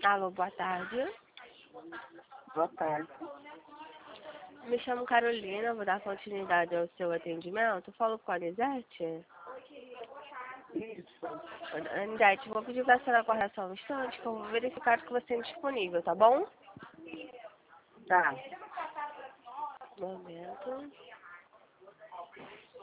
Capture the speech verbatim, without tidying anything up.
Alô, boa tarde. Boa tarde. Me chamo Carolina, vou dar continuidade ao seu atendimento. Falo com a Anisete? Isso. Anisete, vou pedir para a senhora aguardar só um instante que eu vou verificar que você é disponível, tá bom? Tá. Um momento.